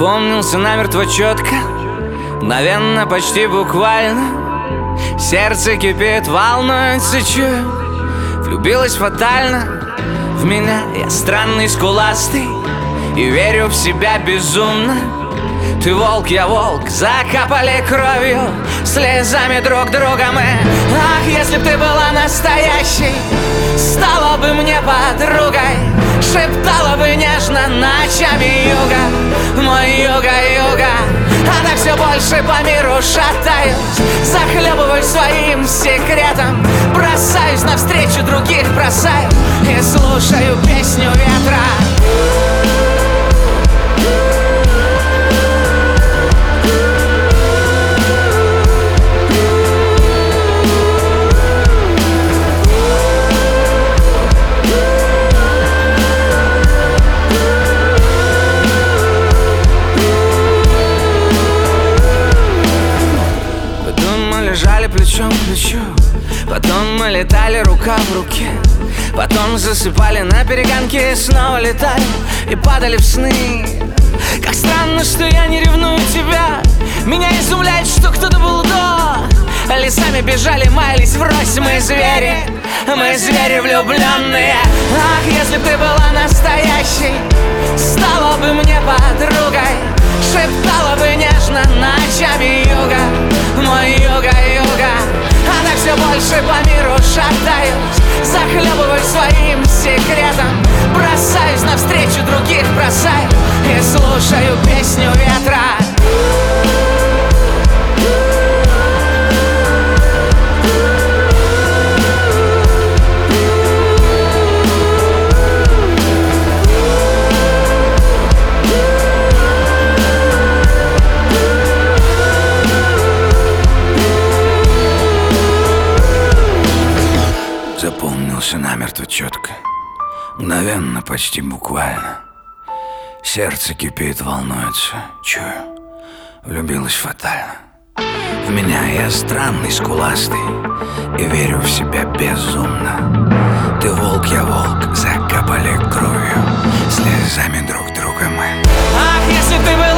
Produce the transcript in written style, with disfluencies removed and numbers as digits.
Запомнился намертво четко, мгновенно, почти буквально. Сердце кипит, волнуется, чую, влюбилась фатально в меня. Я странный, скуластый и верю в себя безумно. Ты волк, я волк, закапали кровью, слезами друг друга мы. Ах, если б ты была настоящей, стала бы мне подругой, шептала бы нежно ночами юга, мой юга-юга. А так все больше по миру шатаюсь, захлебываюсь своим секретом, бросаюсь навстречу других, бросаю и слушаю песню ветра. Лежали плечом к плечу, потом мы летали рука в руке, потом засыпали на перегонке, снова летали и падали в сны. Как странно, что я не ревную тебя, меня изумляет, что кто-то был до. Лесами бежали, маялись врозь, мы звери влюбленные. Ах, если б ты была настоящей, стала бы мне подругой, шептала бы нежно ночами юга, мой юга-юга. А так все больше по миру шатаюсь, захлебываюсь своим секретом, бросаюсь навстречу других, бросаю и слушаю песню ветра. Запомнился намертво четко, мгновенно, почти буквально. Сердце кипит, волнуется, чую, влюбилась фатально в меня. Я странный, скуластый и верю в себя безумно. Ты волк, я волк, закапали кровью, слезами друг друга мы. Ах, если ты бы